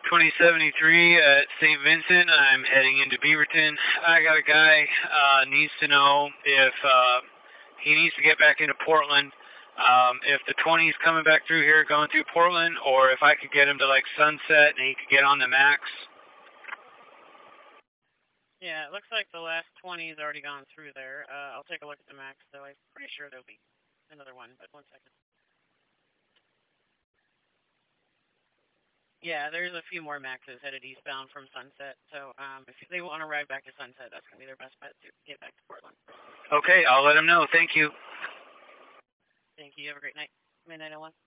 2073 at St. Vincent. I'm heading into Beaverton. I got a guy needs to know if he needs to get back into Portland. If the 20 is coming back through here, going through Portland, or if I could get him to like Sunset and he could get on the Max. Yeah, it looks like the last 20 has already gone through there. I'll take a look at the Max, though. I'm pretty sure there'll be another one, but 1 second. Yeah, there's a few more Maxes headed eastbound from Sunset, so if they want to ride back to Sunset, that's going to be their best bet to get back to Portland. Okay, I'll let them know. Thank you. Thank you. Have a great night. Midnight 01.